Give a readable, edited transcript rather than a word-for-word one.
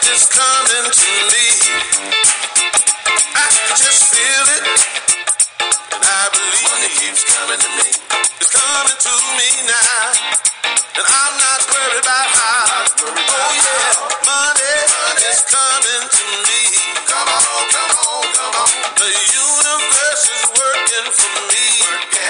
is coming to me. I can just feel it, and I believe money keeps coming to me. It's coming to me now, and I'm not worried about how. Oh yeah, money is coming to me. Come on, come on, come on. The universe is working for me.